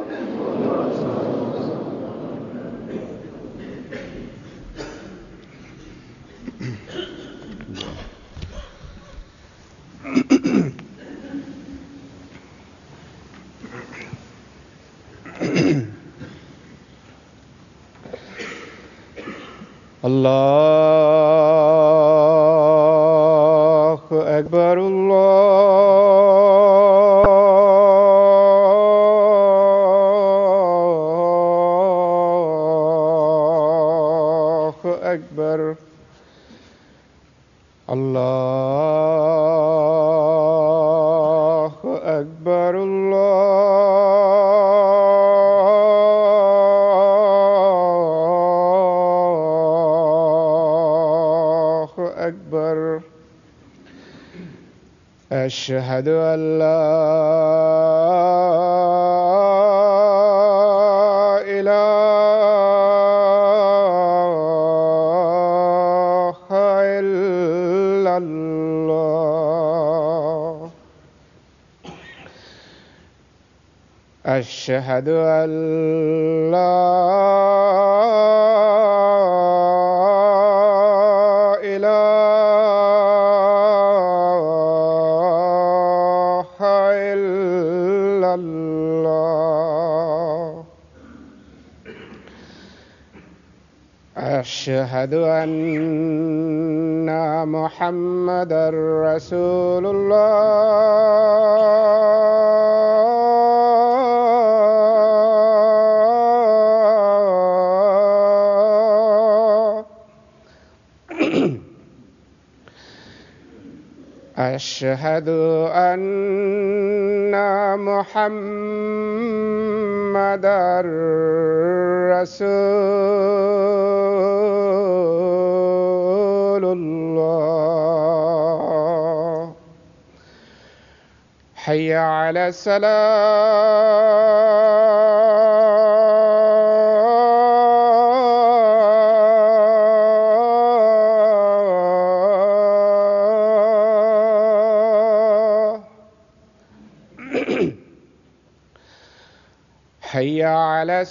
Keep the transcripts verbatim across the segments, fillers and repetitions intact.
الله أكبر الله أكبر الله أكبر الله أكبر. أشهد أن لا إله إلا الله. أشهد أن لا أشهد أن محمدًا رسول الله. أشهد أن محمدًا رسول الله. حي على الصلاة. حي على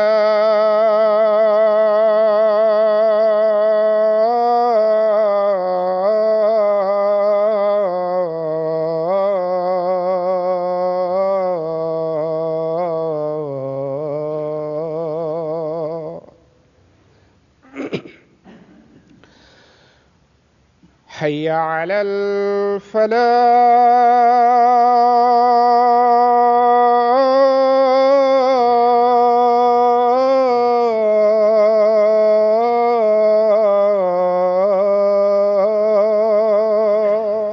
الصلاة. حي على الفلاح.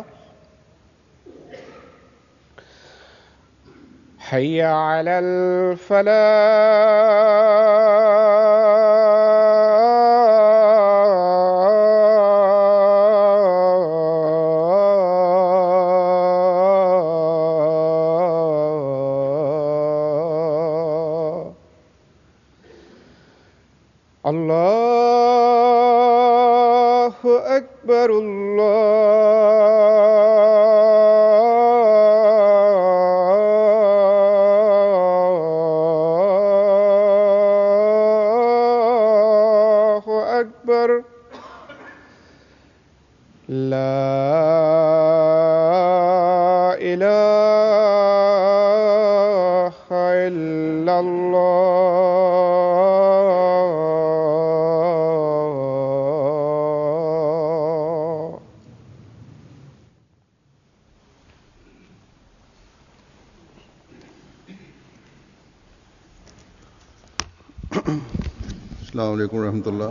حي على الفلاح. الله أكبر الله أكبر. لا إله إلا الله. السلام علیکم ورحمۃ اللہ.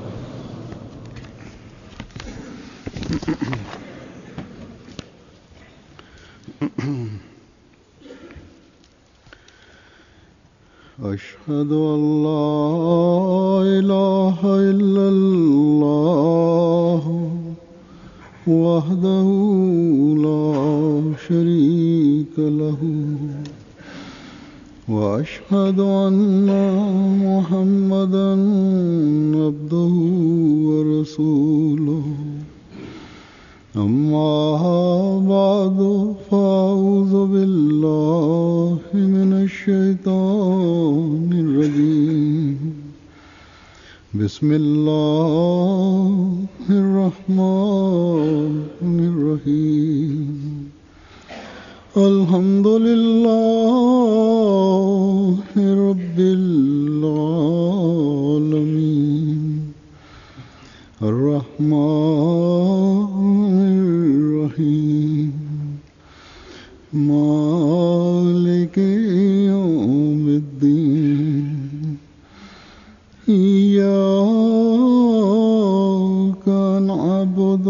أشهد أن لا إله إلا الله وحده لا شريك له وأشهد أن محمدًا عبده ورسوله. أما بعد فأعوذ بالله من الشيطان بسم اللہ الرحمن الرحیم الحمد للہ رب العالمین الرحمن الرحیم مالک یوم الدین إياك نعبد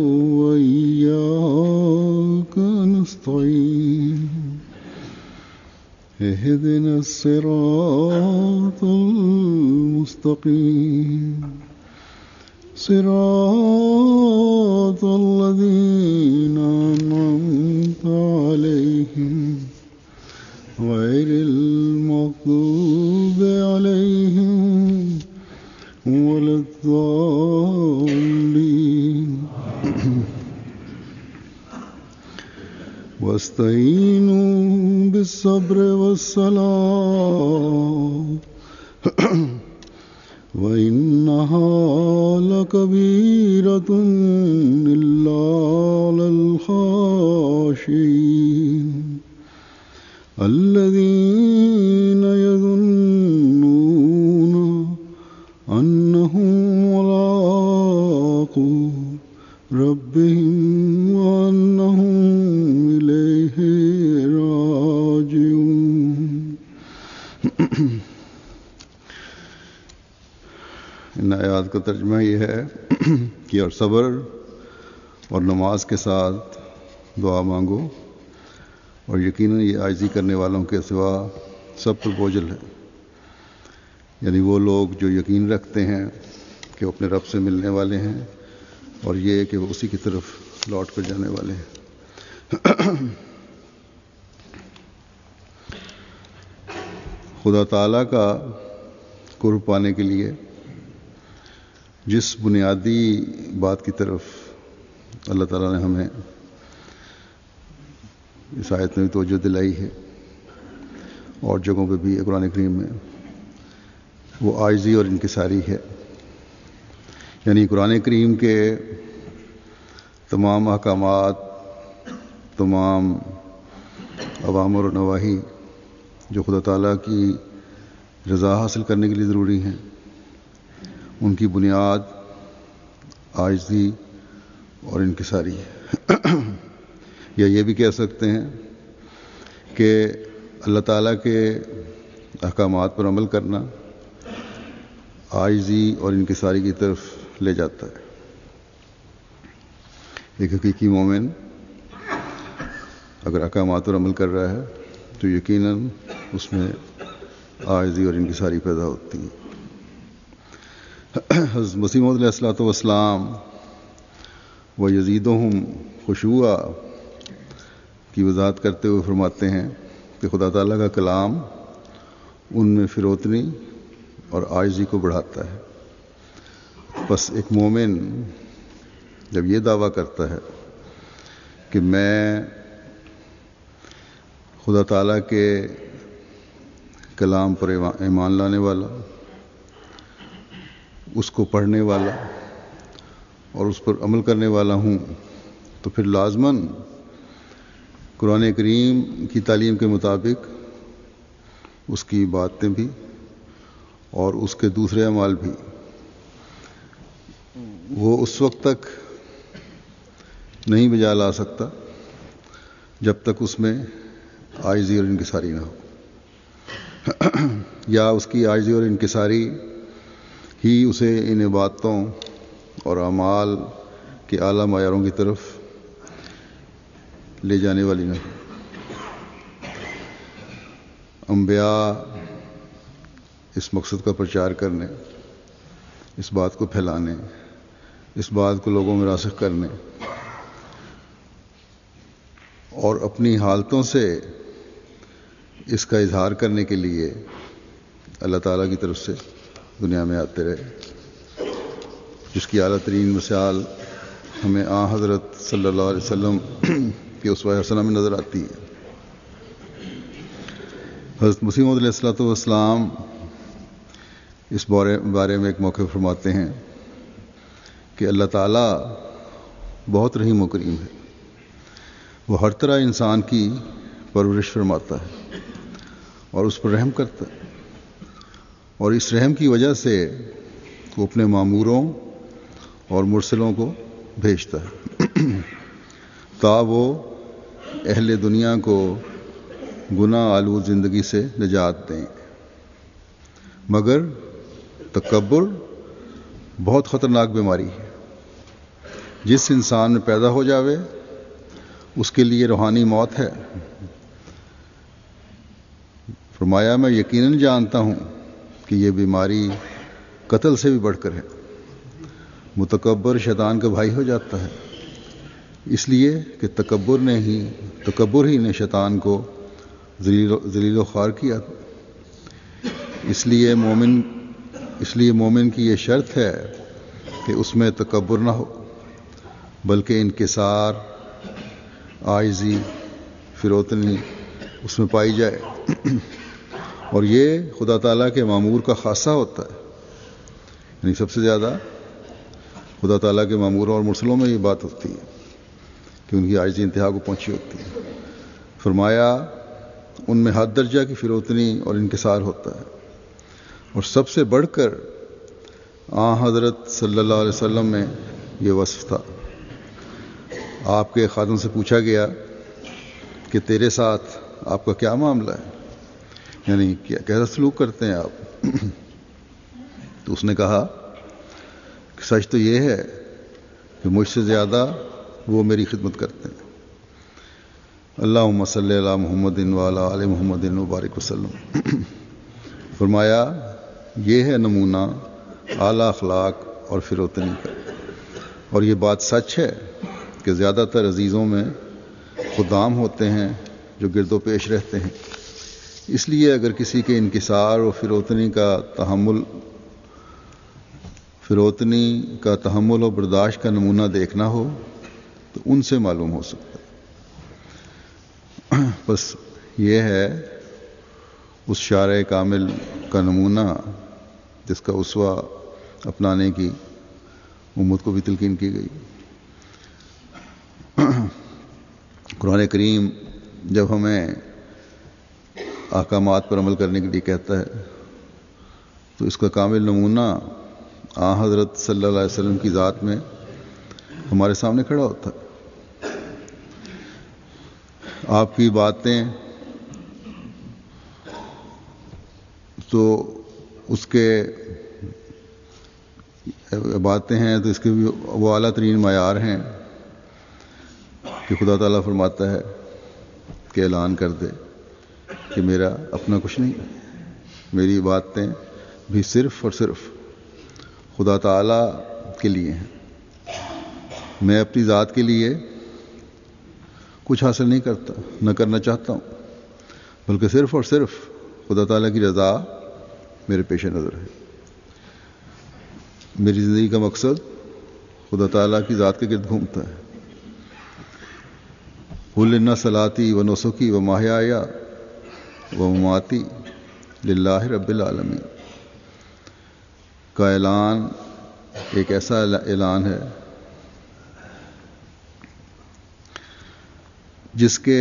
وإياك نستعين اهدنا الصراط المستقيم صراط الذين أنعمت عليهم غير المغضوب عليهم ولا الضالين واستعينوا بالصبر والصلاة وإنها لكبيرة إلا على الخاشعين الذين يظنون أنهم ملاقو ربهم وأنهم إليه راجعون. ان آیات کا ترجمہ یہ ہے کہ اور صبر اور نماز کے ساتھ دعا مانگو، اور یقیناً یہ عاجزی کرنے والوں کے سوا سب پر بوجھل ہے، یعنی وہ لوگ جو یقین رکھتے ہیں کہ وہ اپنے رب سے ملنے والے ہیں اور یہ کہ وہ اسی کی طرف لوٹ کر جانے والے ہیں. خدا تعالیٰ کا قرب پانے کے لیے جس بنیادی بات کی طرف اللہ تعالیٰ نے ہمیں اس آیت میں بھی توجہ دلائی ہے اور جگہوں پہ بھی قرآن کریم میں، وہ عاجزی اور انکساری ہے. یعنی قرآن کریم کے تمام احکامات، تمام اوامر و نواہی جو خدا تعالیٰ کی رضا حاصل کرنے کے لیے ضروری ہیں، ان کی بنیاد عاجزی اور انکساری ہے. یا یہ بھی کہہ سکتے ہیں کہ اللہ تعالیٰ کے احکامات پر عمل کرنا عاجزی اور انکساری کی طرف لے جاتا ہے. ایک حقیقی مومن اگر احکامات پر عمل کر رہا ہے تو یقیناً اس میں عاجزی اور انکساری پیدا ہوتی ہے. حضرت مسیح موعود علیہ الصلوۃ والسلام و یزیدہم خشوعا کی وضاحت کرتے ہوئے فرماتے ہیں کہ خدا تعالیٰ کا کلام ان میں فروتنی اور عاجزی کو بڑھاتا ہے. بس ایک مومن جب یہ دعویٰ کرتا ہے کہ میں خدا تعالیٰ کے کلام پر ایمان لانے والا، اس کو پڑھنے والا اور اس پر عمل کرنے والا ہوں، تو پھر لازماً قرآن کریم کی تعلیم کے مطابق اس کی باتیں بھی اور اس کے دوسرے اعمال بھی وہ اس وقت تک نہیں بجا لا سکتا جب تک اس میں عاجزی اور انکساری نہ ہو، یا اس کی عاجزی اور انکساری ہی اسے ان باتوں اور اعمال کے اعلیٰ معیاروں کی طرف لے جانے والی نہ ہو. انبیاء اس مقصد کا پرچار کرنے، اس بات کو پھیلانے، اس بات کو لوگوں میں راسخ کرنے اور اپنی حالتوں سے اس کا اظہار کرنے کے لیے اللہ تعالیٰ کی طرف سے دنیا میں آتے رہے، جس کی اعلیٰ ترین مثال ہمیں آن حضرت صلی اللہ علیہ وسلم کی اسوہ حسنہ میں نظر آتی ہے. حضرت مسیح موعود علیہ الصلوۃ والسلام اس بارے بارے میں ایک موقع فرماتے ہیں کہ اللہ تعالیٰ بہت رحیم و کریم ہے، وہ ہر طرح انسان کی پرورش فرماتا ہے اور اس پر رحم کرتا ہے، اور اس رحم کی وجہ سے وہ اپنے ماموروں اور مرسلوں کو بھیجتا ہے تا وہ اہل دنیا کو گناہ آلود زندگی سے نجات دیں، مگر تکبر بہت خطرناک بیماری ہے۔ جس انسان میں پیدا ہو جاوے اس کے لیے روحانی موت ہے۔ فرمایا میں یقیناً جانتا ہوں کہ یہ بیماری قتل سے بھی بڑھ کر ہے۔ متکبر شیطان کا بھائی ہو جاتا ہے، اس لیے کہ تکبر نے ہی تکبر ہی نے شیطان کو ذلیل و خوار کیا۔ اس لیے مومن اس لیے مومن کی یہ شرط ہے کہ اس میں تکبر نہ ہو، بلکہ انکسار، عاجزی، فروتنی اس میں پائی جائے، اور یہ خدا تعالیٰ کے مامور کا خاصہ ہوتا ہے۔ یعنی سب سے زیادہ خدا تعالیٰ کے ماموروں اور مرسلوں میں یہ بات ہوتی ہے کہ ان کی عاجزی انتہا کو پہنچی ہوتی ہے۔ فرمایا ان میں حد درجہ کی فروتنی اور انکسار ہوتا ہے، اور سب سے بڑھ کر آن حضرت صلی اللہ علیہ وسلم میں یہ وصف تھا۔ آپ کے خادم سے پوچھا گیا کہ تیرے ساتھ آپ کا کیا معاملہ ہے، یعنی کیسا سلوک کرتے ہیں آپ؟ تو اس نے کہا کہ سچ تو یہ ہے کہ مجھ سے زیادہ وہ میری خدمت کرتے ہیں۔ اللہم صلی علی محمد وعلی آل محمد وبارک وسلم۔ فرمایا یہ ہے نمونہ اعلیٰ اخلاق اور فروتنی کا، اور یہ بات سچ ہے کہ زیادہ تر عزیزوں میں خدام ہوتے ہیں جو گرد و پیش رہتے ہیں۔ اس لیے اگر کسی کے انکسار و فروتنی کا تحمل فروتنی کا تحمل و برداشت کا نمونہ دیکھنا ہو تو ان سے معلوم ہو سکتا ہے۔ بس یہ ہے اس شارع کامل کا نمونہ جس کا اسوہ اپنانے کی امت کو بھی تلقین کی گئی۔ قرآن کریم جب ہمیں احکامات پر عمل کرنے کے لیے کہتا ہے تو اس کا کامل نمونہ آن حضرت صلی اللہ علیہ وسلم کی ذات میں ہمارے سامنے کھڑا ہوتا ہے۔ آپ کی باتیں تو اس کے باتیں ہیں تو اس کے بھی وہ اعلیٰ ترین معیار ہیں کہ خدا تعالیٰ فرماتا ہے کہ اعلان کر دے کہ میرا اپنا کچھ نہیں، میری باتیں بھی صرف اور صرف خدا تعالیٰ کے لیے ہیں۔ میں اپنی ذات کے لیے کچھ حاصل نہیں کرتا، نہ کرنا چاہتا ہوں، بلکہ صرف اور صرف خدا تعالیٰ کی رضا میرے پیش نظر ہے۔ میری زندگی کا مقصد خدا تعالیٰ کی ذات کے گرد گھومتا ہے۔ قل ان صلاتی و نسکی و محیای و مماتی للہ رب العالمین کا اعلان ایک ایسا اعلان ہے جس کے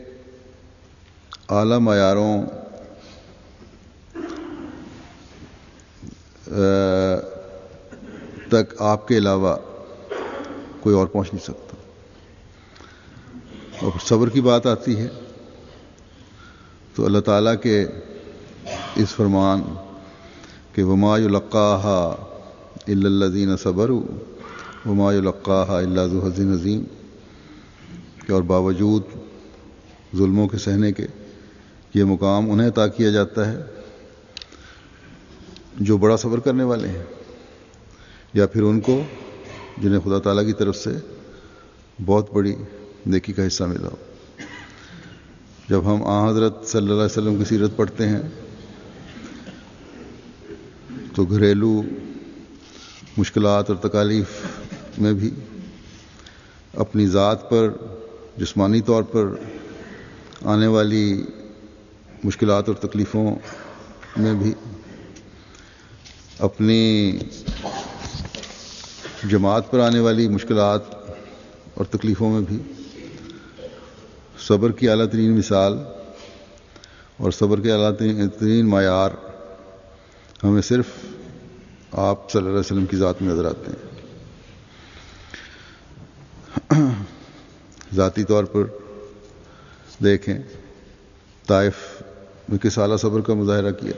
اعلیٰ معیاروں تک آپ کے علاوہ کوئی اور پہنچ نہیں سکتا۔ اور صبر کی بات آتی ہے تو اللہ تعالیٰ کے اس فرمان کہ وما یلقاہا الا الذین صبروا وما یلقاہا الا ذو حظ عظیم، کہ اور باوجود ظلموں کے سہنے کے یہ مقام انہیں عطا کیا جاتا ہے جو بڑا صبر کرنے والے ہیں، یا پھر ان کو جنہیں خدا تعالیٰ کی طرف سے بہت بڑی نیکی کا حصہ ملا ہو۔ جب ہم آن حضرت صلی اللہ علیہ وسلم کی سیرت پڑھتے ہیں تو گھریلو مشکلات اور تکالیف میں بھی، اپنی ذات پر جسمانی طور پر آنے والی مشکلات اور تکلیفوں میں بھی، اپنی جماعت پر آنے والی مشکلات اور تکلیفوں میں بھی صبر کی اعلیٰ ترین مثال اور صبر کے اعلیٰ ترین معیار ہمیں صرف آپ صلی اللہ علیہ وسلم کی ذات میں نظر آتے ہیں. ذاتی طور پر دیکھیں طائف میں کس اعلیٰ صبر کا مظاہرہ کیا،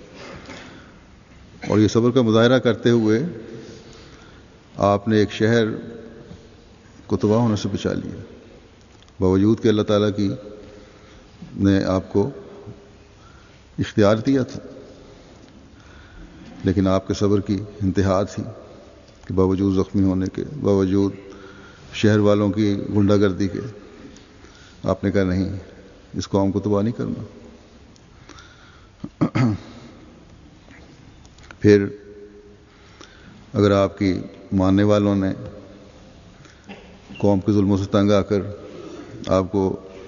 اور یہ صبر کا مظاہرہ کرتے ہوئے آپ نے ایک شہر کو تباہ ہونے سے بچا لیا، باوجود کہ اللہ تعالیٰ کی نے آپ کو اختیار دیا تھا، لیکن آپ کے صبر کی انتہا تھی کہ باوجود زخمی ہونے کے، باوجود شہر والوں کی غنڈہ گردی کے، آپ نے کہا نہیں، اس قوم کو تباہ نہیں کرنا. پھر اگر آپ کی ماننے والوں نے قوم کے ظلموں سے تنگ آ کر آپ کو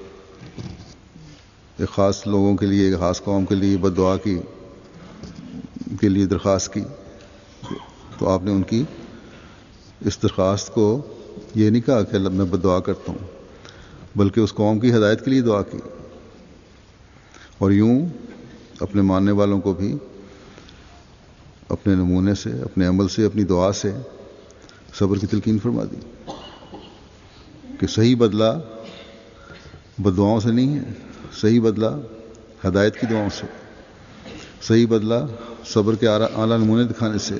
ایک خاص لوگوں کے لیے، ایک خاص قوم کے لیے بد دعا کی کے لیے درخواست کی، تو آپ نے ان کی اس درخواست کو یہ نہیں کہا کہ اللہ میں بد دعا کرتا ہوں، بلکہ اس قوم کی ہدایت کے لیے دعا کی، اور یوں اپنے ماننے والوں کو بھی اپنے نمونے سے، اپنے عمل سے، اپنی دعا سے صبر کی تلقین فرما دی کہ صحیح بدلہ بد دعاؤں سے نہیں ہے، صحیح بدلہ ہدایت کی دعاؤں سے، صحیح بدلہ صبر کے اعلیٰ نمونے دکھانے سے.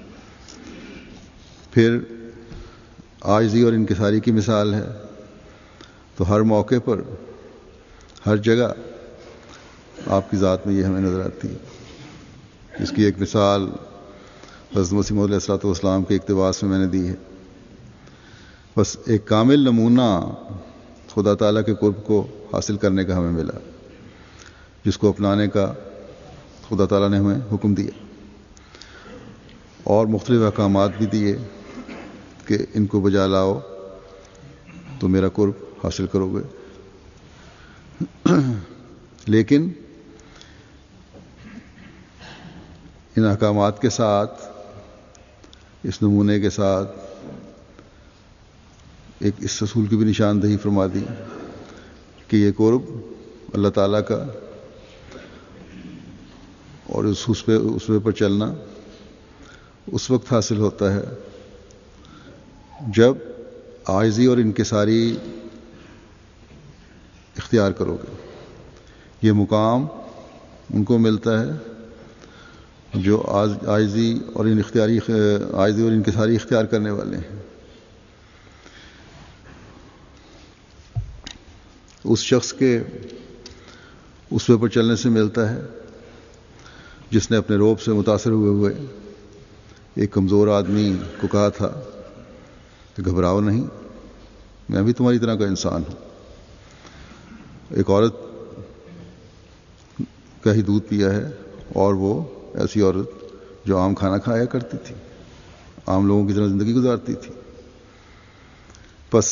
پھر عاجزی اور انکساری کی مثال ہے، تو ہر موقع پر، ہر جگہ آپ کی ذات میں یہ ہمیں نظر آتی ہے. اس کی ایک مثال حضرت مسیح موعود علیہ الصلوۃ والسلام کے اقتباس میں میں نے دی ہے. بس ایک کامل نمونہ خدا تعالیٰ کے قرب کو حاصل کرنے کا ہمیں ملا، جس کو اپنانے کا خدا تعالیٰ نے ہمیں حکم دیا، اور مختلف احکامات بھی دیے کہ ان کو بجا لاؤ تو میرا قرب حاصل کرو گے. لیکن ان احکامات کے ساتھ، اس نمونے کے ساتھ ایک اس اصول کی بھی نشاندہی فرما دی کہ یہ قرب اللہ تعالیٰ کا اور اس پہ اس پر چلنا اس وقت حاصل ہوتا ہے جب عاجزی اور انکساری اختیار کرو گے. یہ مقام ان کو ملتا ہے جو عاجزی اور انختیاری عاجزی اور انکساری اختیار کرنے والے ہیں. اس شخص کے اس پر چلنے سے ملتا ہے جس نے اپنے روب سے متاثر ہوئے ہوئے ایک کمزور آدمی کو کہا تھا کہ گھبراؤ نہیں، میں بھی تمہاری طرح کا انسان ہوں. ایک عورت کا ہی دودھ پیا ہے، اور وہ ایسی عورت جو عام کھانا کھایا کرتی تھی، عام لوگوں کی طرح زندگی گزارتی تھی. بس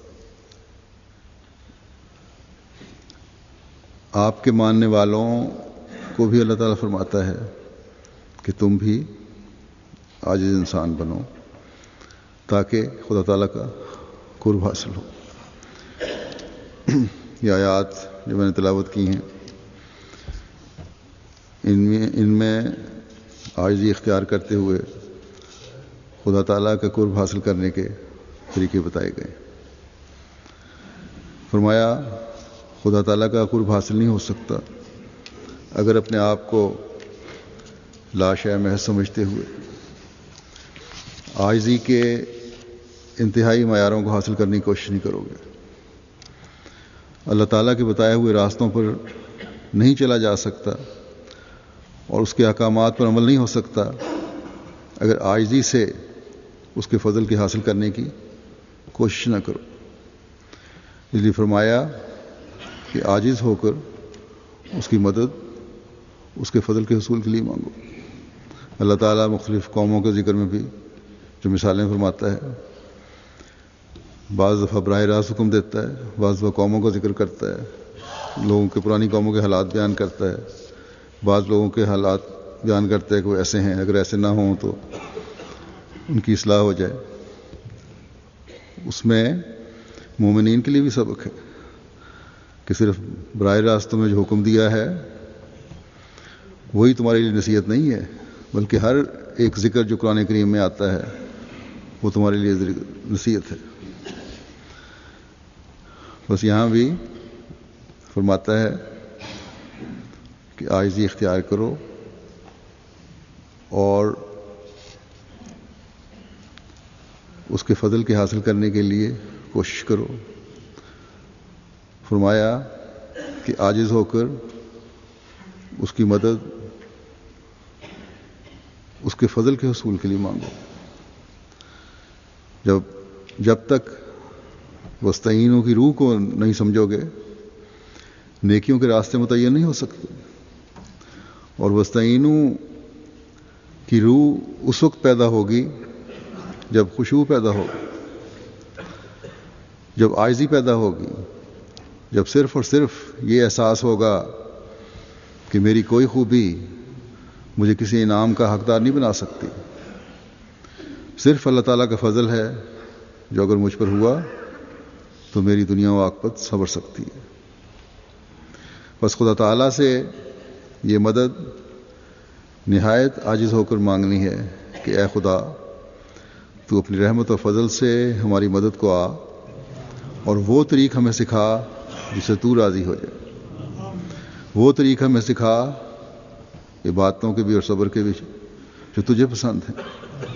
آپ کے ماننے والوں کو بھی اللہ تعالیٰ فرماتا ہے کہ تم بھی عاجز انسان بنو تاکہ خدا تعالیٰ کا قرب حاصل ہو. یہ آیات جو میں نے تلاوت کی ہیں، ان میں ان میں عاجزی اختیار کرتے ہوئے خدا تعالیٰ کا قرب حاصل کرنے کے طریقے بتائے گئے. فرمایا خدا تعالیٰ کا قرب حاصل نہیں ہو سکتا اگر اپنے آپ کو لاشے محض سمجھتے ہوئے عاجزی کے انتہائی معیاروں کو حاصل کرنے کی کوشش نہیں کرو گے. اللہ تعالیٰ کے بتائے ہوئے راستوں پر نہیں چلا جا سکتا اور اس کے احکامات پر عمل نہیں ہو سکتا اگر عاجزی سے اس کے فضل کے حاصل کرنے کی کوشش نہ کرو. اس لیے فرمایا کہ عاجز ہو کر اس کی مدد اس کے فضل کے حصول کے لیے مانگو. اللہ تعالیٰ مختلف قوموں کے ذکر میں بھی جو مثالیں فرماتا ہے، بعض دفعہ براہ راست حکم دیتا ہے، بعض دفعہ قوموں کا ذکر کرتا ہے، لوگوں کے پرانی قوموں کے حالات بیان کرتا ہے، بعض لوگوں کے حالات بیان کرتے ہیں کہ وہ ایسے ہیں، اگر ایسے نہ ہوں تو ان کی اصلاح ہو جائے. اس میں مومنین کے لیے بھی سبق ہے کہ صرف براہ راست تمہیں جو حکم دیا ہے وہی تمہارے لیے نصیحت نہیں ہے، بلکہ ہر ایک ذکر جو قرآن کریم میں آتا ہے وہ تمہارے لیے نصیحت ہے. بس یہاں بھی فرماتا ہے کہ عاجزی اختیار کرو اور اس کے فضل کے حاصل کرنے کے لیے کوشش کرو. فرمایا کہ عاجز ہو کر اس کی مدد اس کے فضل کے حصول کے لیے مانگو. جب جب تک وستعینوں کی روح کو نہیں سمجھو گے نیکیوں کے راستے متعین نہیں ہو سکتے. اور وستعینوں کی روح اس وقت پیدا ہوگی جب خشوع پیدا ہوگی، جب عاجزی پیدا ہوگی، جب صرف اور صرف یہ احساس ہوگا کہ میری کوئی خوبی مجھے کسی انعام کا حقدار نہیں بنا سکتی، صرف اللہ تعالیٰ کا فضل ہے جو اگر مجھ پر ہوا تو میری دنیا و آخرت سنور سکتی ہے. بس خدا تعالیٰ سے یہ مدد نہایت عاجز ہو کر مانگنی ہے کہ اے خدا تو اپنی رحمت و فضل سے ہماری مدد کو آ اور وہ طریق ہمیں سکھا جس سے تو راضی ہو جائے، وہ طریق ہمیں سکھا عبادتوں کے بھی اور صبر کے بھی جو تجھے پسند ہیں.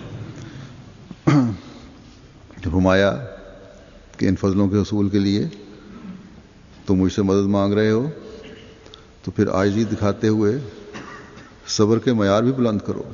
فرمایا کہ ان فضلوں کے حصول کے لیے تم مجھ سے مدد مانگ رہے ہو تو پھر عاجزی دکھاتے ہوئے صبر کے معیار بھی بلند کرو.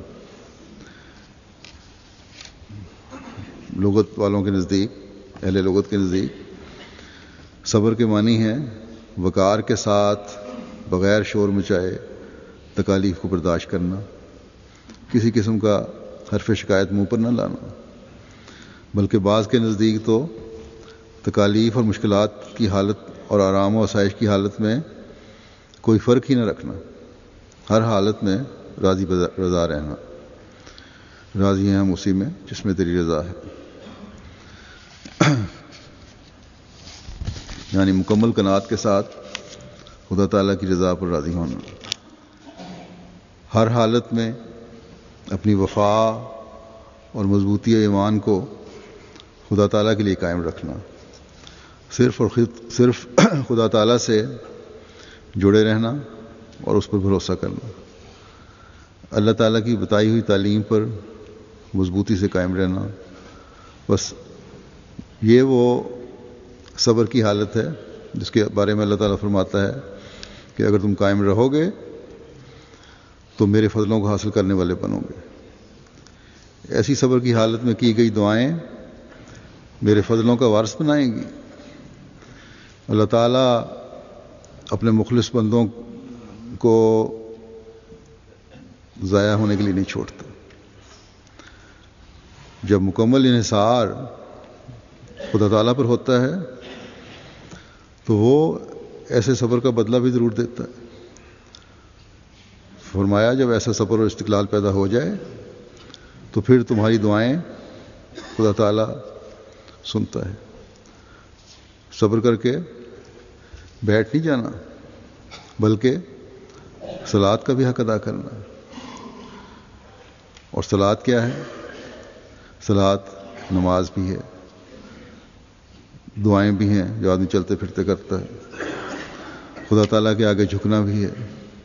لغت والوں کے نزدیک، اہل لغت کے نزدیک صبر کے معنی ہیں وقار کے ساتھ بغیر شور مچائے تکالیف کو برداشت کرنا، کسی قسم کا حرف شکایت منہ پر نہ لانا، بلکہ بعض کے نزدیک تو تکالیف اور مشکلات کی حالت اور آرام و آسائش کی حالت میں کوئی فرق ہی نہ رکھنا، ہر حالت میں راضی رضا رہنا. راضی ہیں ہم اسی میں جس میں تیری رضا ہے، یعنی مکمل قناعت کے ساتھ خدا تعالیٰ کی رضا پر راضی ہونا، ہر حالت میں اپنی وفا اور مضبوطی ایمان کو خدا تعالیٰ کے لیے قائم رکھنا، صرف اور صرف خدا تعالیٰ سے جڑے رہنا اور اس پر بھروسہ کرنا، اللہ تعالیٰ کی بتائی ہوئی تعلیم پر مضبوطی سے قائم رہنا. بس یہ وہ صبر کی حالت ہے جس کے بارے میں اللہ تعالیٰ فرماتا ہے کہ اگر تم قائم رہو گے تو میرے فضلوں کو حاصل کرنے والے بنو گے. ایسی صبر کی حالت میں کی گئی دعائیں میرے فضلوں کا وارث بنائیں گی. اللہ تعالیٰ اپنے مخلص بندوں کو ضائع ہونے کے لیے نہیں چھوڑتا. جب مکمل انحصار خدا تعالیٰ پر ہوتا ہے تو وہ ایسے صبر کا بدلہ بھی ضرور دیتا ہے. فرمایا جب ایسا صبر اور استقلال پیدا ہو جائے تو پھر تمہاری دعائیں خدا تعالیٰ سنتا ہے. صبر کر کے بیٹھ نہیں جانا بلکہ صلات کا بھی حق ادا کرنا. اور صلات کیا ہے؟ صلات نماز بھی ہے، دعائیں بھی ہیں جو آدمی چلتے پھرتے کرتا ہے، خدا تعالیٰ کے آگے جھکنا بھی ہے،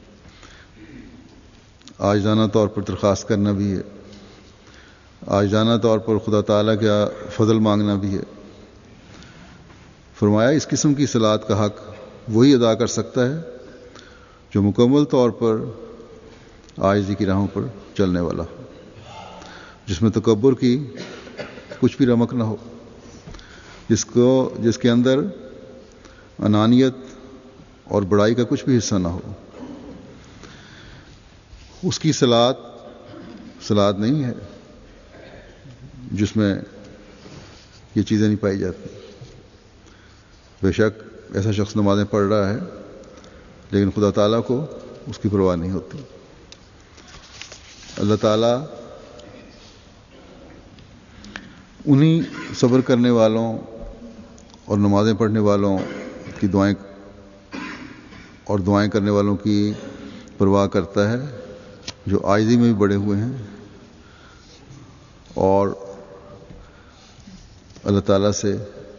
عاجزانہ طور پر درخواست کرنا بھی ہے، عاجزانہ طور پر خدا تعالیٰ کا فضل مانگنا بھی ہے. فرمایا اس قسم کی صلات کا حق وہی ادا کر سکتا ہے جو مکمل طور پر عاجزی کی راہوں پر چلنے والا ہو، جس میں تکبر کی کچھ بھی رمق نہ ہو، جس کو جس کے اندر انانیت اور بڑائی کا کچھ بھی حصہ نہ ہو. اس کی صلات صلات نہیں ہے جس میں یہ چیزیں نہیں پائی جاتی. بے شک ایسا شخص نمازیں پڑھ رہا ہے لیکن خدا تعالیٰ کو اس کی پرواہ نہیں ہوتی. اللہ تعالیٰ انہی صبر کرنے والوں اور نمازیں پڑھنے والوں کی دعائیں اور دعائیں کرنے والوں کی پرواہ کرتا ہے جو عاجزی میں بھی بڑے ہوئے ہیں اور اللہ تعالیٰ سے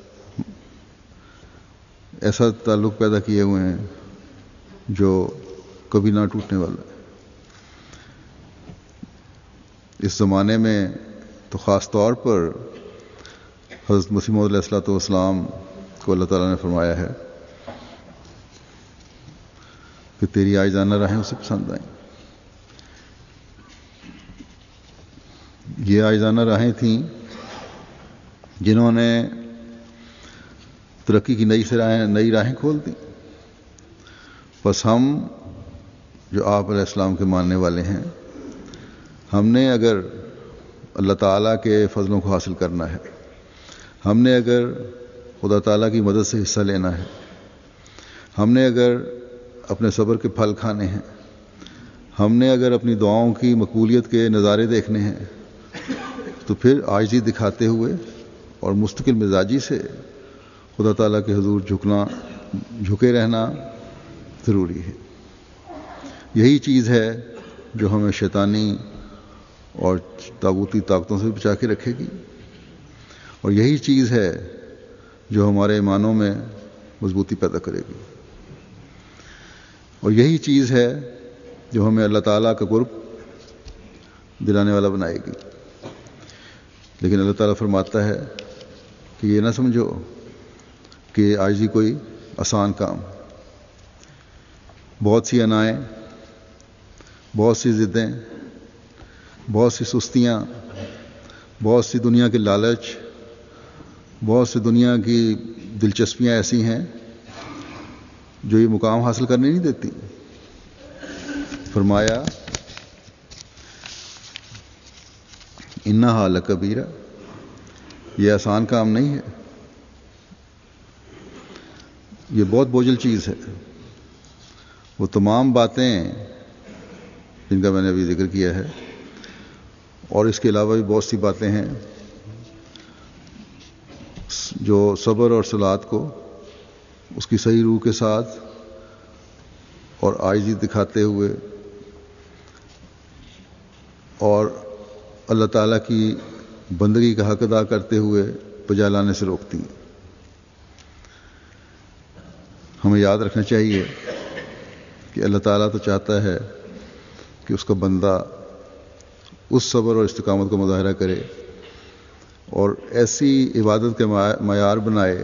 ایسا تعلق پیدا کیے ہوئے ہیں جو کبھی نہ ٹوٹنے والا ہے۔ اس زمانے میں تو خاص طور پر حضرت مسیح موعود علیہ الصلوۃ والسلام کو اللہ تعالیٰ نے فرمایا ہے کہ تیری عاجزانہ راہیں اسے پسند آئیں۔ یہ عاجزانہ راہیں تھیں جنہوں نے ترقی کی نئی سے راہیں نئی راہیں کھول دیں۔ بس ہم جو آپ علیہ السلام کے ماننے والے ہیں، ہم نے اگر اللہ تعالیٰ کے فضلوں کو حاصل کرنا ہے، ہم نے اگر خدا تعالیٰ کی مدد سے حصہ لینا ہے، ہم نے اگر اپنے صبر کے پھل کھانے ہیں، ہم نے اگر اپنی دعاؤں کی مقبولیت کے نظارے دیکھنے ہیں، تو پھر عاجزی دکھاتے ہوئے اور مستقل مزاجی سے خدا تعالیٰ کے حضور جھکنا جھکے رہنا ضروری ہے۔ یہی چیز ہے جو ہمیں شیطانی اور طاغوتی طاقتوں سے بچا کے رکھے گی، اور یہی چیز ہے جو ہمارے ایمانوں میں مضبوطی پیدا کرے گی، اور یہی چیز ہے جو ہمیں اللہ تعالیٰ کا قرب دلانے والا بنائے گی۔ لیکن اللہ تعالیٰ فرماتا ہے کہ یہ نہ سمجھو کہ عاجزی کوئی آسان کام، بہت سی انائیں، بہت سی ضدیں، بہت سی سستیاں، بہت سی دنیا کے لالچ، بہت سی دنیا کی دلچسپیاں ایسی ہیں جو یہ مقام حاصل کرنے نہیں دیتی۔ فرمایا انہا لکبیرہ، یہ آسان کام نہیں ہے، یہ بہت بوجھل چیز ہے۔ وہ تمام باتیں جن کا میں نے ابھی ذکر کیا ہے، اور اس کے علاوہ بھی بہت سی باتیں ہیں جو صبر اور صلات کو اس کی صحیح روح کے ساتھ اور عاجزی دکھاتے ہوئے اور اللہ تعالیٰ کی بندگی کا حق ادا کرتے ہوئے بجا لانے سے روکتی ہیں۔ ہمیں یاد رکھنا چاہیے کہ اللہ تعالیٰ تو چاہتا ہے کہ اس کا بندہ اس صبر اور استقامت کا مظاہرہ کرے اور ایسی عبادت کے معیار بنائے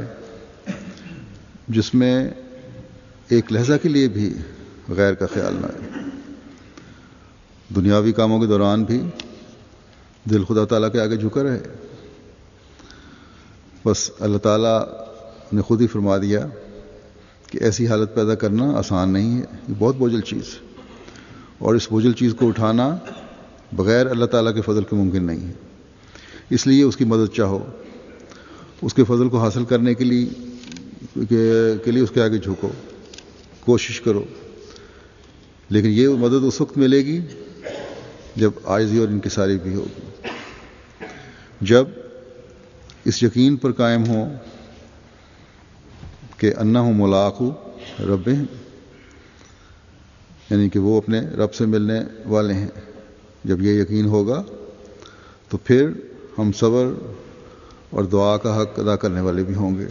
جس میں ایک لحظہ کے لیے بھی غیر کا خیال نہ آئے۔ دنیاوی کاموں کے دوران بھی دل خدا تعالیٰ کے آگے جھکا رہے۔ بس اللہ تعالیٰ نے خود ہی فرما دیا کہ ایسی حالت پیدا کرنا آسان نہیں ہے، یہ بہت بوجھل چیز ہے، اور اس بوجھل چیز کو اٹھانا بغیر اللہ تعالیٰ کے فضل کے ممکن نہیں ہے۔ اس لیے اس کی مدد چاہو، اس کے فضل کو حاصل کرنے کے لیے کے لیے اس کے آگے جھکو، کوشش کرو، لیکن یہ مدد اس وقت ملے گی جب عاجزی اور انکساری بھی ہوگی، جب اس یقین پر قائم ہو کہ انہم ملاقو ربہم، یعنی کہ وہ اپنے رب سے ملنے والے ہیں۔ جب یہ یقین ہوگا تو پھر ہم صبر اور دعا کا حق ادا کرنے والے بھی ہوں گے،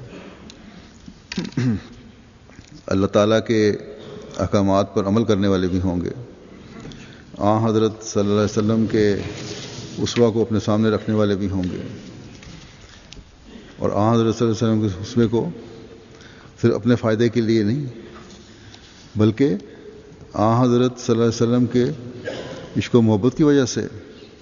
اللہ تعالیٰ کے احکامات پر عمل کرنے والے بھی ہوں گے، آن حضرت صلی اللہ علیہ وسلم کے اسوہ کو اپنے سامنے رکھنے والے بھی ہوں گے، اور آن حضرت صلی اللہ علیہ وسلم کے اسوے کو صرف اپنے فائدے کے لیے نہیں بلکہ آن حضرت صلی اللہ علیہ وسلم کے عشق و محبت کی وجہ سے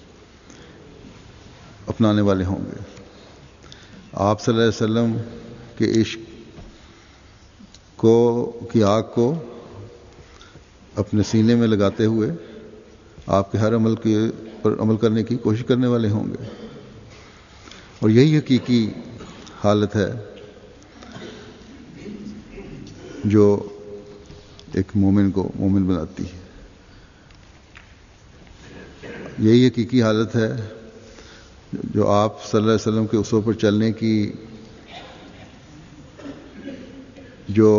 اپنانے والے ہوں گے۔ آپ صلی اللہ علیہ وسلم کے عشق کو کی آگ کو اپنے سینے میں لگاتے ہوئے آپ کے ہر عمل کے پر عمل کرنے کی کوشش کرنے والے ہوں گے، اور یہی حقیقی حالت ہے جو ایک مومن کو مومن بناتی ہے۔ یہی حقیقی حالت ہے جو آپ صلی اللہ علیہ وسلم کے اصول پر چلنے کی جو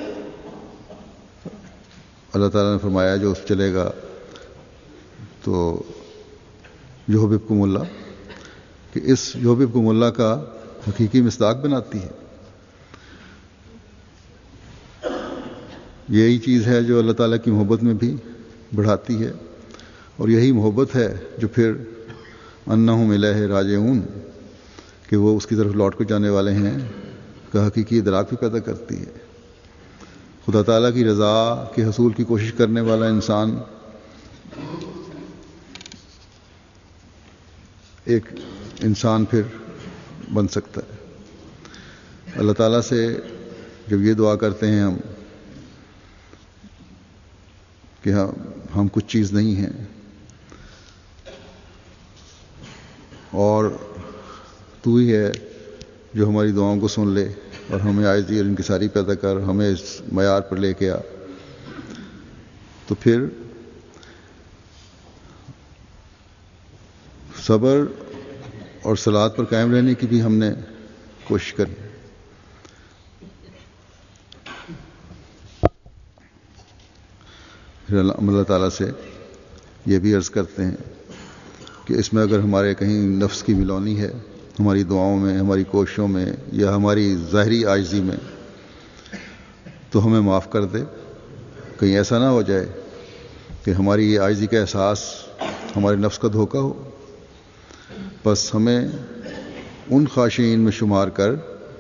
اللہ تعالیٰ نے فرمایا جو اس چلے گا تو یحببکم اللہ، کہ اس یحببکم اللہ کا حقیقی مصداق بناتی ہے. یہی چیز ہے جو اللہ تعالیٰ کی محبت میں بھی بڑھاتی ہے، اور یہی محبت ہے جو پھر انہم الیہ راجعون، کہ وہ اس کی طرف لوٹ کر جانے والے ہیں، کا حقیقی ادراک بھی پیدا کرتی ہے. خدا تعالیٰ کی رضا کے حصول کی کوشش کرنے والا انسان ایک انسان پھر بن سکتا ہے. اللہ تعالیٰ سے جب یہ دعا کرتے ہیں ہم کہ ہم ہم کچھ چیز نہیں ہیں اور تو ہی ہے جو ہماری دعاؤں کو سن لے اور ہمیں عاجزی اور انکساری پیدا کر، ہمیں اس معیار پر لے کے آ، تو پھر صبر اور صلات پر قائم رہنے کی بھی ہم نے کوشش کرنی. پھر اللہ تعالیٰ سے یہ بھی عرض کرتے ہیں کہ اس میں اگر ہمارے کہیں نفس کی ملونی ہے، ہماری دعاؤں میں، ہماری کوششوں میں، یا ہماری ظاہری عاجزی میں، تو ہمیں معاف کر دے. کہیں ایسا نہ ہو جائے کہ ہماری یہ عاجزی کا احساس ہمارے نفس کا دھوکہ ہو. بس ہمیں ان خاشعین میں شمار کر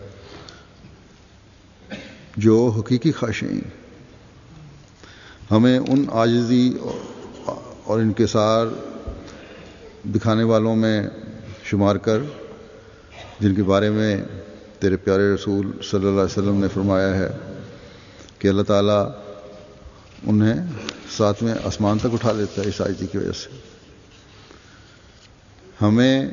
جو حقیقی خاشعین، ہمیں ان عاجزی اور انکسار دکھانے والوں میں شمار کر جن کے بارے میں تیرے پیارے رسول صلی اللہ علیہ وسلم نے فرمایا ہے کہ اللہ تعالیٰ انہیں ساتویں آسمان تک اٹھا لیتا ہے اس عاجزی کی وجہ سے. ہمیں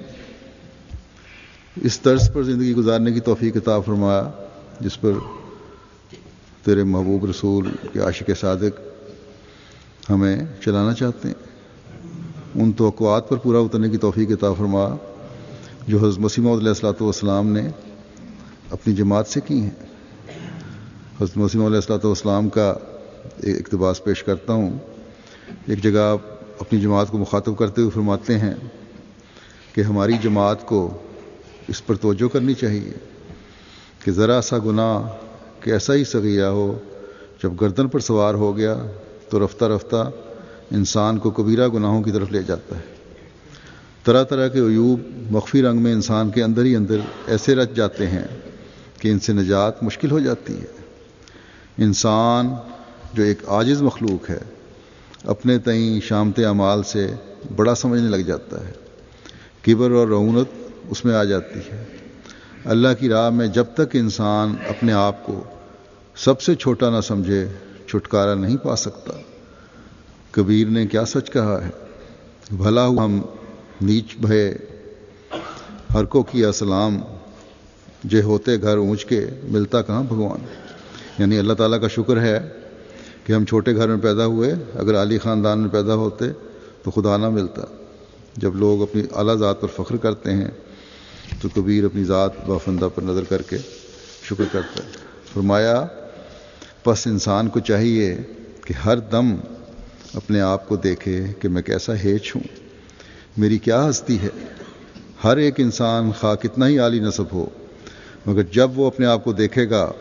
اس طرز پر زندگی گزارنے کی توفیق عطا فرمایا جس پر تیرے محبوب رسول کے عاشق صادق ہمیں چلانا چاہتے ہیں. ان توقعات پر پورا اترنے کی توفیق عطا فرما جو حضرت مسیح موعود علیہ الصلوۃ والسلام نے اپنی جماعت سے کی ہیں. حضرت مسیح موعود علیہ الصلوۃ والسلام کا ایک اقتباس پیش کرتا ہوں. ایک جگہ آپ اپنی جماعت کو مخاطب کرتے ہوئے فرماتے ہیں کہ ہماری جماعت کو اس پر توجہ کرنی چاہیے کہ ذرا سا گناہ کیسا ہی صغیرہ ہو، جب گردن پر سوار ہو گیا تو رفتہ رفتہ انسان کو کبیرہ گناہوں کی طرف لے جاتا ہے. طرح طرح کے عیوب مخفی رنگ میں انسان کے اندر ہی اندر ایسے رچ جاتے ہیں کہ ان سے نجات مشکل ہو جاتی ہے. انسان جو ایک عاجز مخلوق ہے اپنے تئیں شامت اعمال سے بڑا سمجھنے لگ جاتا ہے. کبر اور رعونت اس میں آ جاتی ہے. اللہ کی راہ میں جب تک انسان اپنے آپ کو سب سے چھوٹا نہ سمجھے چھٹکارا نہیں پا سکتا. کبیر نے کیا سچ کہا ہے، بھلا ہوا ہم نیچ بھے ہر کو کیا سلام، جے ہوتے گھر اونچ کے ملتا کہاں بھگوان. یعنی اللہ تعالیٰ کا شکر ہے کہ ہم چھوٹے گھر میں پیدا ہوئے، اگر عالی خاندان میں پیدا ہوتے تو خدا نہ ملتا. جب لوگ اپنی اعلیٰ ذات پر فخر کرتے ہیں تو کبیر اپنی ذات بافندہ پر نظر کر کے شکر کرتا ہے. فرمایا پس انسان کو چاہیے کہ ہر دم اپنے آپ کو دیکھے کہ میں کیسا ہیچ ہوں، میری کیا ہستی ہے. ہر ایک انسان خواہ کتنا ہی عالی نسب ہو، مگر جب وہ اپنے آپ کو دیکھے گا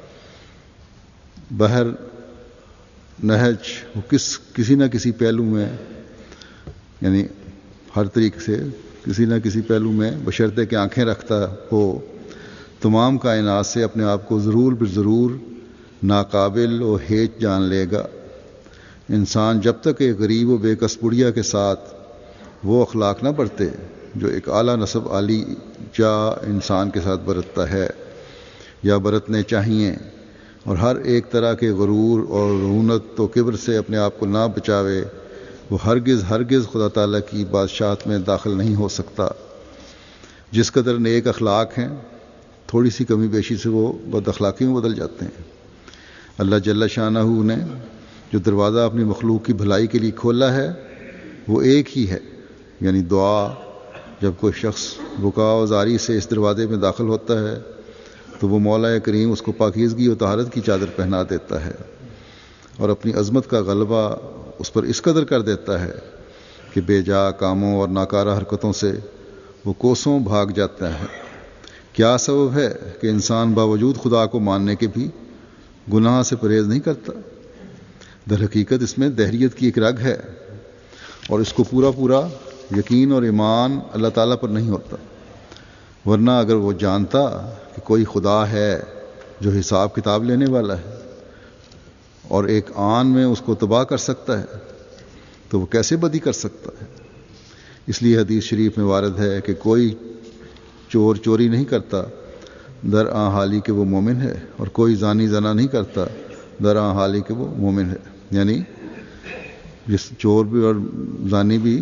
بہر نہج وہ کس کسی نہ کسی پہلو میں، یعنی ہر طریقے سے کسی نہ کسی پہلو میں بشرطے کہ آنکھیں رکھتا ہو، تمام کائنات سے اپنے آپ کو ضرور بضرور ناقابل و ہیچ جان لے گا. انسان جب تک ایک غریب و بے کس بڑیا کے ساتھ وہ اخلاق نہ برتے جو ایک اعلیٰ نسب عالی جا انسان کے ساتھ برتتا ہے یا برتنے چاہیے، اور ہر ایک طرح کے غرور اور رعونت و کبر سے اپنے آپ کو نہ بچاوے، وہ ہرگز ہرگز خدا تعالیٰ کی بادشاہت میں داخل نہیں ہو سکتا. جس قدر نیک اخلاق ہیں تھوڑی سی کمی بیشی سے وہ بد اخلاقی میں بدل جاتے ہیں. اللہ جل شانہ نے جو دروازہ اپنی مخلوق کی بھلائی کے لیے کھولا ہے وہ ایک ہی ہے یعنی دعا جب کوئی شخص بکا و زاری سے اس دروازے میں داخل ہوتا ہے تو وہ مولا کریم اس کو پاکیزگی و طہارت کی چادر پہنا دیتا ہے اور اپنی عظمت کا غلبہ اس پر اس قدر کر دیتا ہے کہ بے جا کاموں اور ناکارہ حرکتوں سے وہ کوسوں بھاگ جاتا ہے۔ کیا سبب ہے کہ انسان باوجود خدا کو ماننے کے بھی گناہ سے پرہیز نہیں کرتا؟ در حقیقت اس میں دہریت کی ایک رگ ہے اور اس کو پورا پورا یقین اور ایمان اللہ تعالیٰ پر نہیں ہوتا، ورنہ اگر وہ جانتا کہ کوئی خدا ہے جو حساب کتاب لینے والا ہے اور ایک آن میں اس کو تباہ کر سکتا ہے تو وہ کیسے بدی کر سکتا ہے؟ اس لیے حدیث شریف میں وارد ہے کہ کوئی چور چوری نہیں کرتا در آن حالی کہ وہ مومن ہے، اور کوئی زانی زنا نہیں کرتا در آن حالی کہ وہ مومن ہے۔ یعنی جس چور بھی اور زانی بھی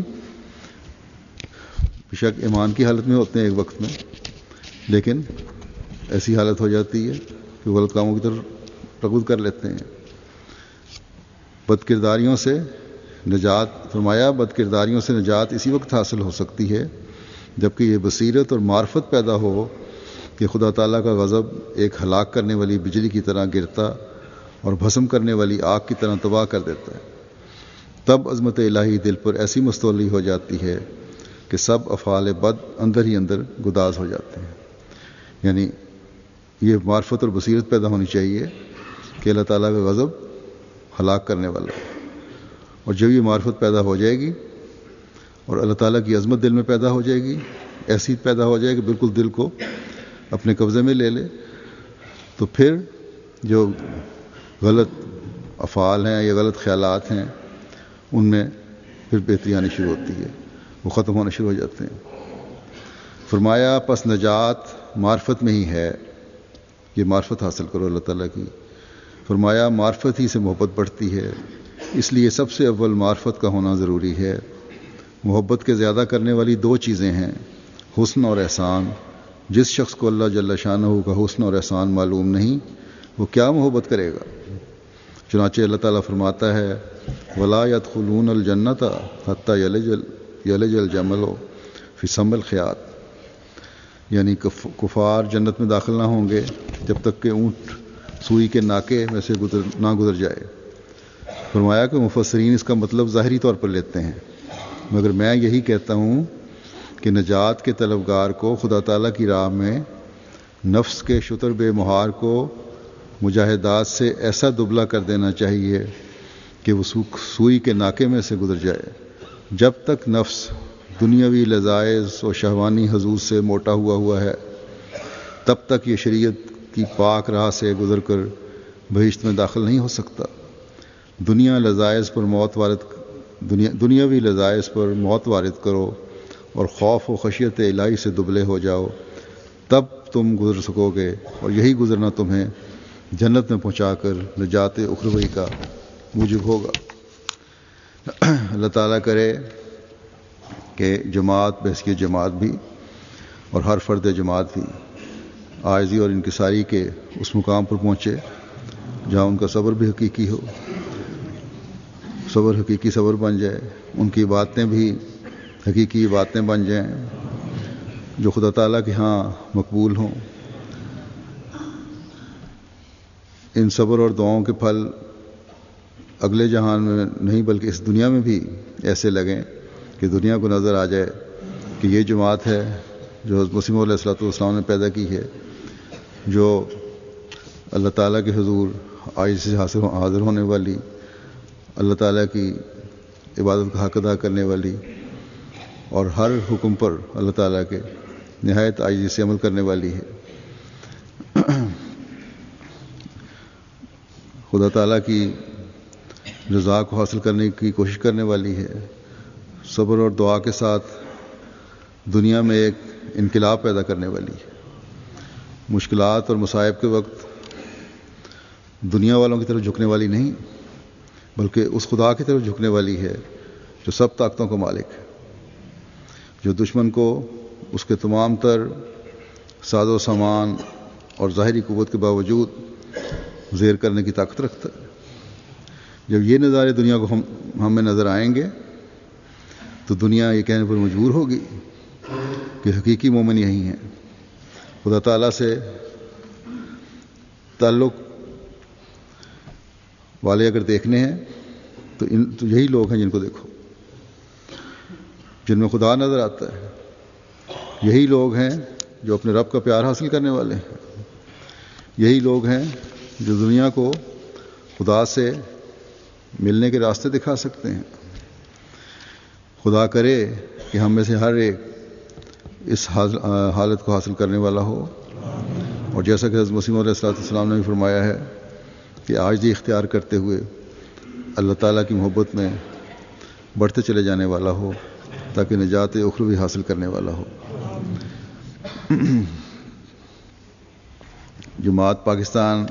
بے شک ایمان کی حالت میں ہوتے ہیں ایک وقت میں، لیکن ایسی حالت ہو جاتی ہے کہ غلط کاموں کی طرف رغبت کر لیتے ہیں۔ بد کرداریوں سے نجات فرمایا بد کرداریوں سے نجات اسی وقت حاصل ہو سکتی ہے جبکہ یہ بصیرت اور معرفت پیدا ہو کہ خدا تعالیٰ کا غضب ایک ہلاک کرنے والی بجلی کی طرح گرتا اور بھسم کرنے والی آگ کی طرح تباہ کر دیتا ہے۔ تب عظمت الہی دل پر ایسی مستولی ہو جاتی ہے کہ سب افعال بد اندر ہی اندر گداز ہو جاتے ہیں۔ یعنی یہ معرفت اور بصیرت پیدا ہونی چاہیے کہ اللہ تعالیٰ کا غضب ہلاک کرنے والا ہے، اور جب یہ معرفت پیدا ہو جائے گی اور اللہ تعالیٰ کی عظمت دل میں پیدا ہو جائے گی، ایسی پیدا ہو جائے کہ بالکل دل کو اپنے قبضے میں لے لے، تو پھر جو غلط افعال ہیں یا غلط خیالات ہیں ان میں پھر بہتری آنی شروع ہوتی ہے، وہ ختم ہونا شروع ہو جاتے ہیں۔ فرمایا پس نجات معرفت میں ہی ہے، یہ معرفت حاصل کرو اللہ تعالیٰ کی۔ فرمایا معرفت ہی سے محبت بڑھتی ہے، اس لیے سب سے اول معرفت کا ہونا ضروری ہے۔ محبت کے زیادہ کرنے والی دو چیزیں ہیں، حسن اور احسان۔ جس شخص کو اللہ جل شانہ کا حسن اور احسان معلوم نہیں وہ کیا محبت کرے گا؟ چنانچہ اللہ تعالیٰ فرماتا ہے وَلَا يَدْخُلُونَ الْجَنَّةَ حَتَّى يَلِجَ الْجَمَلُ فِي سَمِّ الْخِيَاطِ، یعنی کفار جنت میں داخل نہ ہوں گے جب تک کہ اونٹ سوئی کے ناکے میں سے گزر نہ گزر جائے۔ فرمایا کہ مفسرین اس کا مطلب ظاہری طور پر لیتے ہیں، مگر میں یہی کہتا ہوں کہ نجات کے طلبگار کو خدا تعالیٰ کی راہ میں نفس کے شتر بے مہار کو مجاہدات سے ایسا دبلا کر دینا چاہیے کہ وہ سوئی کے ناکے میں سے گزر جائے۔ جب تک نفس دنیاوی لذائذ و شہوانی حضور سے موٹا ہوا ہوا ہے تب تک یہ شریعت کی پاک راہ سے گزر کر بہشت میں داخل نہیں ہو سکتا۔ دنیا لذائذ پر موت وارد دنیا دنیاوی لذائذ پر موت وارد کرو اور خوف و خشیت الہی سے دبلے ہو جاؤ، تب تم گزر سکو گے، اور یہی گزرنا تمہیں جنت میں پہنچا کر نجات اخروی کا موجب ہوگا۔ اللہ تعالیٰ کرے کہ جماعت بحثیت جماعت بھی اور ہر فرد جماعت بھی عاجزی اور انکساری کے اس مقام پر پہنچے جہاں ان کا صبر بھی حقیقی ہو، صبر حقیقی صبر بن جائے، ان کی باتیں بھی حقیقی باتیں بن جائیں جو خدا تعالیٰ کے ہاں مقبول ہوں۔ ان صبر اور دعاؤں کے پھل اگلے جہان میں نہیں بلکہ اس دنیا میں بھی ایسے لگیں کہ دنیا کو نظر آ جائے کہ یہ جماعت ہے جو حضرت مسیح علیہ الصلوۃ والسلام نے پیدا کی ہے، جو اللہ تعالیٰ کے حضور عاجزی سے حاصل حاضر ہونے والی، اللہ تعالیٰ کی عبادت کا حق ادا کرنے والی اور ہر حکم پر اللہ تعالیٰ کے نہایت عاجزی سے عمل کرنے والی ہے۔ خدا تعالیٰ کی رضا کو حاصل کرنے کی کوشش کرنے والی ہے، صبر اور دعا کے ساتھ دنیا میں ایک انقلاب پیدا کرنے والی ہے۔ مشکلات اور مصائب کے وقت دنیا والوں کی طرف جھکنے والی نہیں بلکہ اس خدا کی طرف جھکنے والی ہے جو سب طاقتوں کا مالک ہے، جو دشمن کو اس کے تمام تر ساز و سامان اور ظاہری قوت کے باوجود زیر کرنے کی طاقت رکھتا ہے۔ جب یہ نظارے دنیا کو ہم ہمیں نظر آئیں گے تو دنیا یہ کہنے پر مجبور ہوگی کہ حقیقی مومن یہی ہیں. خدا تعالیٰ سے تعلق والے اگر دیکھنے ہیں تو ان تو یہی لوگ ہیں جن کو دیکھو، جن میں خدا نظر آتا ہے. یہی لوگ ہیں جو اپنے رب کا پیار حاصل کرنے والے ہیں. یہی لوگ ہیں جو دنیا کو خدا سے ملنے کے راستے دکھا سکتے ہیں. خدا کرے کہ ہم میں سے ہر ایک اس حالت کو حاصل کرنے والا ہو. اور جیسا کہ حضرت مسیح علیہ الصلوۃ والسلام نے بھی فرمایا ہے کہ عاجزی اختیار کرتے ہوئے اللہ تعالیٰ کی محبت میں بڑھتے چلے جانے والا ہو تاکہ نجات اخروی حاصل کرنے والا ہو. جماعت پاکستان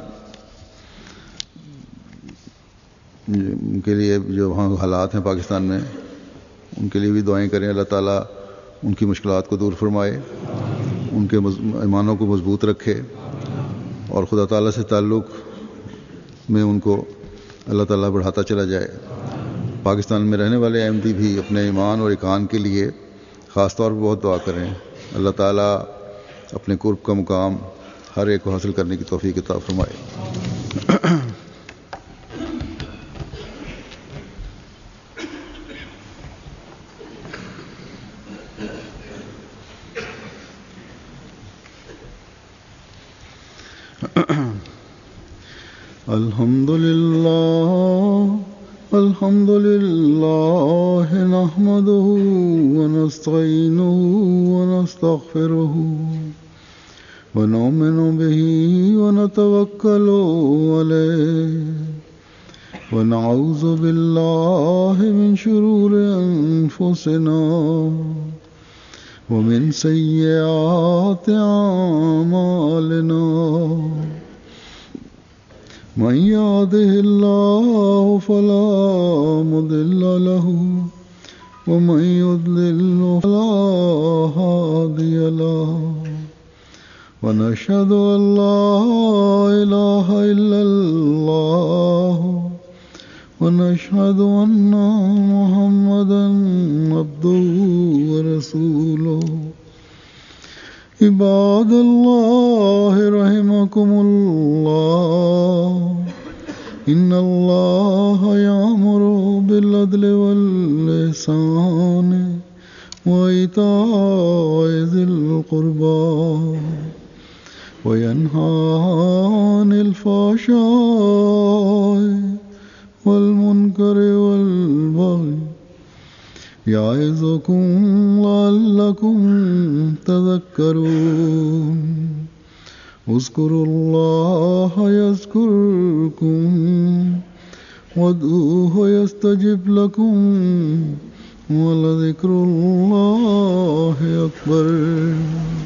کے لیے جو وہاں حالات ہیں پاکستان میں، ان کے لیے بھی دعائیں کریں. اللہ تعالیٰ ان کی مشکلات کو دور فرمائے، ان کے ایمانوں کو مضبوط رکھے، اور خدا تعالیٰ سے تعلق میں ان کو اللہ تعالیٰ بڑھاتا چلا جائے. پاکستان میں رہنے والے احمدی بھی اپنے ایمان اور ایقان کے لیے خاص طور پر بہت دعا کریں. اللہ تعالیٰ اپنے قرب کا مقام ہر ایک کو حاصل کرنے کی توفیق عطا فرمائے. الحمد للہ الحمد للہ نحمده ونستعینه ونستغفره ونؤمن به ونتوکل علیہ ونعوذ باللہ من شرور انفسنا ومن سیئات اعمالنا من يهده الله فلا مضل له ومن يضلل فلا هادي له ونشهد أن لا إله إلا الله ونشهد أن محمدا عبده ورسوله. عباد الله رحمكم الله إن الله يأمر بالعدل والإحسان وإيتاء ذي القربى وينهى عن الفحشاء والمنكر والبغي يعظكم لعلكم تذكرون. اذكروا الله يذكركم وادعوه يستجب لكم ولذكر الله أكبر.